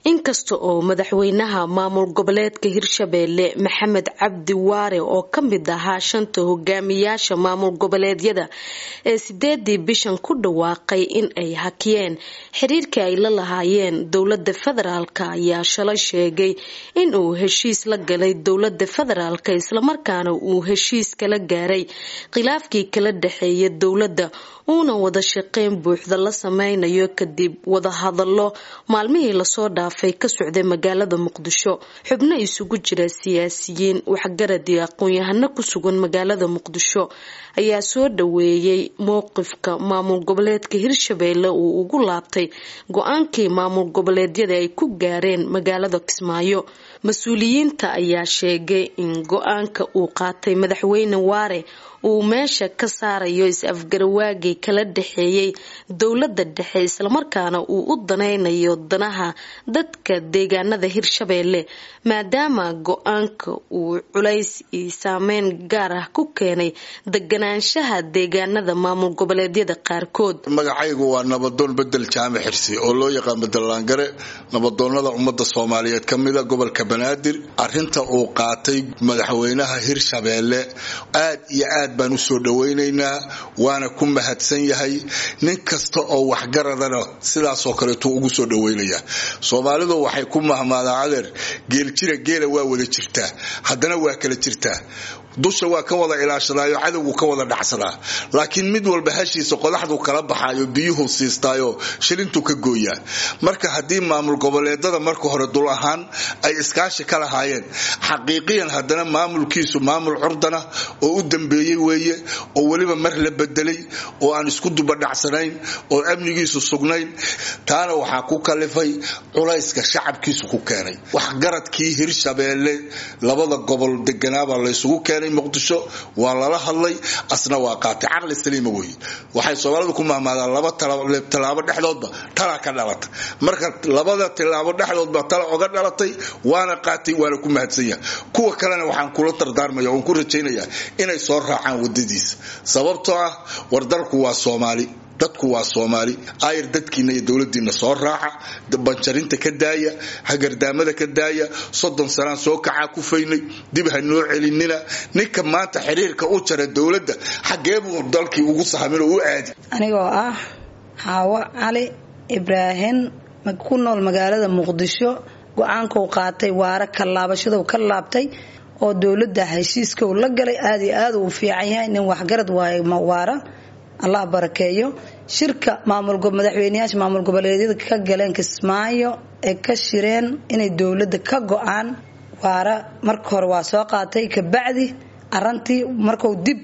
inkasta oo madaxweynaha maamul goboleedka Hirshabelle Maxamed Cabdi Waare oo kamid ahaa shanta hogaamiyaasha maamul goboleedyada ee 8 bishan ku dhawaaqay in ay hakiyeen xiriirka ay la lahaayeen dowladda federaalka ayaa shalay sheegay in uu heshiis la galay dowladda federaalka isla markaana uu heshiis kala gaaray khilaafkii kala dhaxeeyay dowladda uuna wada shaqeyn buuxda la sameynayo kadib wada hadallo maalmihii la soo dhaafay ka socday magaalada Muqdisho xubno isugu jira siyaasiyiin waxgarad iyo aqoon-yahano ku sugan magaalada Muqdisho ayaa soo dhaweeyay mowqifka maamul goboleedka Hirshabelle uu ugu laabtay go'aankii maamul goboleedyada ay ku gaareen magaalada Kismaayo mas'uuliyiinta ayaa sheegay in go'aanka uu qaatay madaxweyne Waare uu meesha ka saarayo is-afgarawaagii kala dhaxeeyay dowladda dhexe isla markaana uu u daneynayo danaha dadka deegaanada Hirshabelle maadaama go'aanka uu culays iyo saameyn gaar ah ku keenay deganaanshaha deegaanada maamul goboleedyada qaarkood. magacaygu waa nabadoon bedel jaamac xirsi oo loo yaqaan bedelaangare nabadoonada ummadda Soomaaliyeed kamida gobolka Banaadir arinta uu qaatay madaxweynaha Hirshabelle aad iyo aad baan u soo dhaweynaynaa waana ku mahadsan yahay nin kasta oo waxgaradana sidaas oo kale tuu ugu soo dhaweynaya Soomaalidu waxay ku mahmaadaan adeer geel jira geela waa wada jirtaa haddana waa kala jirtaa dusha waa ka wada ilaashadaayo cadawgu ka wada dhacsadaa laakiin mid walba hashiisa qodaxdu kala baxayo biyuhu siistaayo shilintu ka gooyaa marka hadii maamul goboleedada marka hore dul ahaan ay iskaashi kala haayeen xaqiiqiyan haddana maamulkiisu maamul curdana oo u dambeeyay weeye oo waliba mar la bedelay oo aan isku duba dhacsanayn oo amnigiisu sugnayn taana waxa ku kalifay culayska shacabkiisu ku keenay wax garadkii Hirshabelle labada gobol deganaaba la isugu keenay Muqdisho waa la hadlay asna waa qaatay aqli saliima weey waxay Soomaalidu ku mahmaadaan laba talaabo dhexdoodba tala ka dhalatay marka labada talaabo dhexdoodba tala uga dhalatay waana qaatay waana ku mahadsanyaa kuwa kalena waxaan kula dardaarmayaa oo ku rajaynayaa inay soo raacaan wadadiisa sababtoo ah wardalku waa Soomaali dadku waa Soomaali ayr dadkiina iyo dawladdiina soo raaca banjarinta ka daaya hagardaamada ka daaya 30 sano soo kaca ku faynay dib ha noo celinina ninka maanta xiriirka u jara dawladda xageebu dalkii ugu sahamino u aadi anigoo ah Hawa Ali Ibrahim ku nool magaalada Muqdisho go'aanka uu qaatay Waare ka laabashada uu ka laabtay oo dawladda heshiiska uu la galay aad iyo aad u fiican yahay nin waxgarad waay Waare Allah barakeeyo shirka madaxweynayaasha maamul goboleedyada ka galeen Kismaayo ee ka shireen inay dawladda ka go'aan Waare marka hore waa soo qaatay ka bacdi arintii markuu dib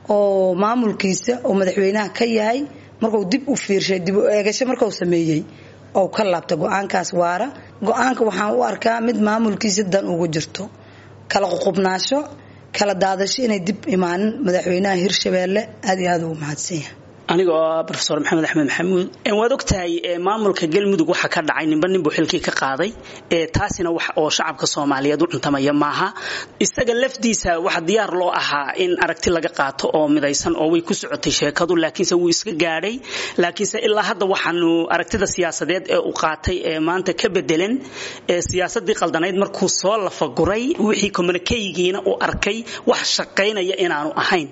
oo maamulkiisa oo madaxweynaha ka yahay markuu dib u fiirshay dib u eegasho markuu sameeyay oo ka laabtay go'aankaas Waare go'aanka waxaan u arkaa mid maamulkiisa dan ugu jirto kala qubnaasho kala daadasho inay dib imaanin madaxweynaha Hirshabelle aad iyo aad u mahadsan aniga professor Maxamed Axmed Maxamuud waad ogtahay maamulka galmudug waxa ka dhacay ninba xilkii ka qaaday taasina wax oo shacabka Soomaaliyeed u cuntamaya maaha isaga lafdiisa wax diyaar loo ahaa in aragti laga qaato oo midaysan oo way ku socotay sheekadu laakiinse wuu iska gaaray laakiinse ilaa hadda waxaanu aragtida siyaasadeed ee uu qaatay maanta ka bedelan siyaasadii qaldanayd markuu soo lafaguray wixii communique-giina uu arkay wax shaqeynaya inaanu ahayn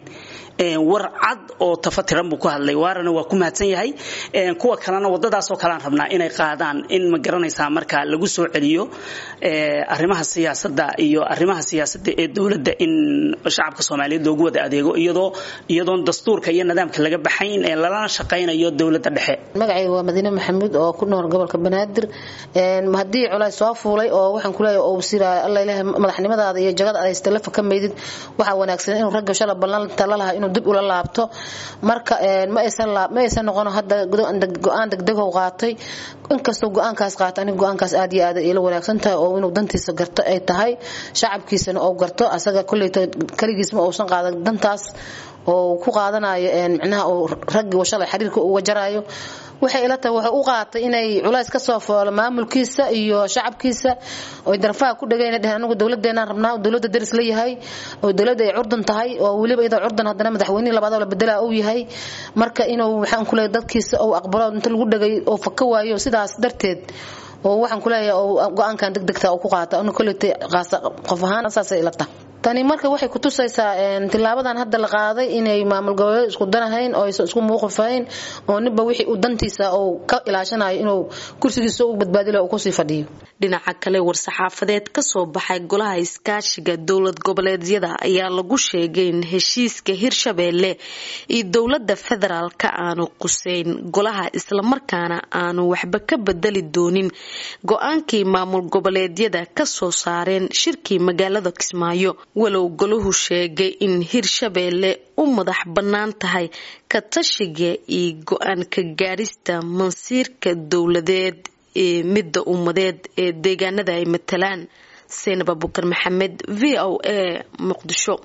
warcad oo tafatiran buu ku hadlay Waarana waa ku mahadsan yahay kuwa kalena wadadaas oo kala rabnaa inay qaadaan in ma garanaysaa marka lagu soo celiyo arrimaha siyaasadda iyo arrimaha siyaasadda ee dawladda in shacabka Soomaaliyeed loogu wada adeego iyadoo dastuurka iyo nidaamka laga baxayn ee lala shaqeynayo dawladda dhexe magacaygu waa Madiina Maxamuud oo ku nool gobolka Banaadir hadii culays soo fuulay oo waxaan ku leeyahay oo sira Allah ilaahay madaxnimadaada iyo jagada ay istalafa ka meedid waxa wanaagsan in ragga shala ballan talalaha inuu dib ula laabto marka ma aysan noqon hadda go'aan degdeg oo qaatay inkastoo go'aankaas qaatay aniga go'aankaas aad iyo aad ila wanaagsan tahay oo inuu dantiisa garto ay tahay shacabkiisana oo garto asaga kulleeto kaligiis ma uusan qaadan dantaas oo ku qaadanayo macnaha oo ragga washalay xiriirka uu wajarayo waxay ila tahay waxa uu qaatay inay culays ka soo foolo maamulkiisa iyo shacabkiisa oo darfaha ku dhagayna dhahan anagu dawladeena rabnaa dawladda daris la yahay oo dawladda ay curdan tahay oo waliba ida curdan hadana madaxweynaha labaad oo la bedela uu yahay marka inuu waxaan ku leeyahay dadkiisa oo aqbalo inta lagu dhagay oo faka waayo sidaas darteed oo waxaan ku leeyahay oo go'aankan degdegta oo ku qaata oo kulleetay qof ahaan asaasay ilata tani marka waxay ku tusaysaa tilaabadan hadda la qaaday inay maamul goboleed isku danahayn oo isku muuqafayn oo ninba wixii uu dantiisa oo ka ilaashanayo inuu kursigiisa u badbaadilo oo ku sii fadhiyo dhinaca kale war-saxaafadeed ka soo baxay golaha iskaashiga dowlad goboleedyada ayaa lagu sheegay in heshiiska Hirshabeelle iyo dowladda federaalka aanu quseyn golaha isla markaana aanu waxba ka bedeli doonin go'aankii maamul goboleedyada ka soo saareen shirkii magaalada Kismaayo walow goluhu sheegay in Hirshabeelle u madax bannaan tahay ka tashiga iyo go'aan ka gaarista mansiirka dowladeed ee midda ummadeed ee deegaanada ay matalaan Seenaba Bukar Maxamed VOA Muqdisho.